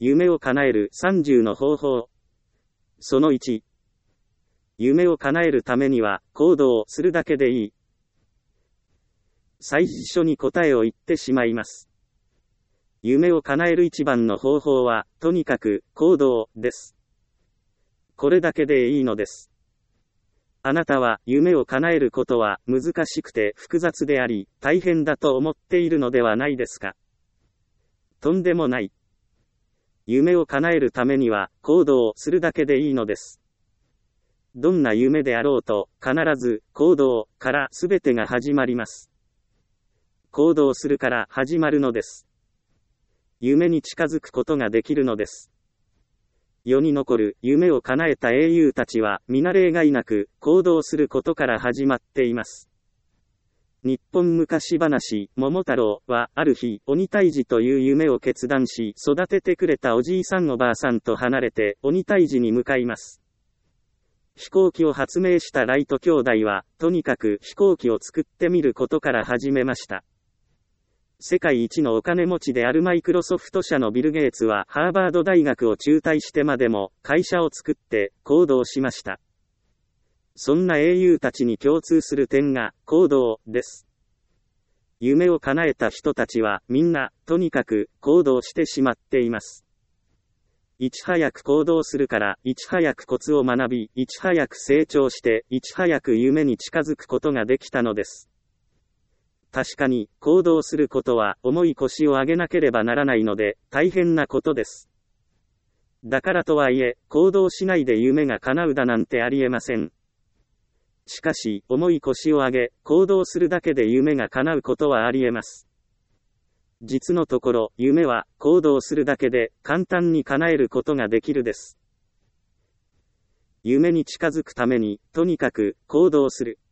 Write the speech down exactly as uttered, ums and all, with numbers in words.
夢を叶えるさんじゅうの方法。そのいち。夢を叶えるためには行動するだけでいい。最初に答えを言ってしまいます。夢を叶える一番の方法は、とにかく行動です。これだけでいいのです。あなたは夢を叶えることは難しくて複雑であり、大変だと思っているのではないですか。とんでもない。夢を叶えるためには行動するだけでいいのです。どんな夢であろうと、必ず行動から全てが始まります。行動するから始まるのです。夢に近づくことができるのです。世に残る夢を叶えた英雄たちは皆例外なく行動することから始まっています。日本昔話、桃太郎はある日、鬼退治という夢を決断し、育ててくれたおじいさんおばあさんと離れて鬼退治に向かいます。飛行機を発明したライト兄弟は、とにかく飛行機を作ってみることから始めました。世界一のお金持ちであるマイクロソフト社のビル・ゲイツはハーバード大学を中退してまでも会社を作って行動しました。そんな英雄たちに共通する点が行動です。夢を叶えた人たちはみんなとにかく行動してしまっています。いち早く行動するからいち早くコツを学び、いち早く成長していち早く夢に近づくことができたのです。確かに、行動することは重い腰を上げなければならないので、大変なことです。だからとはいえ、行動しないで夢が叶うだなんてありえません。しかし、重い腰を上げ、行動するだけで夢が叶うことはありえます。実のところ、夢は行動するだけで簡単に叶えることができるです。夢に近づくために、とにかく行動する。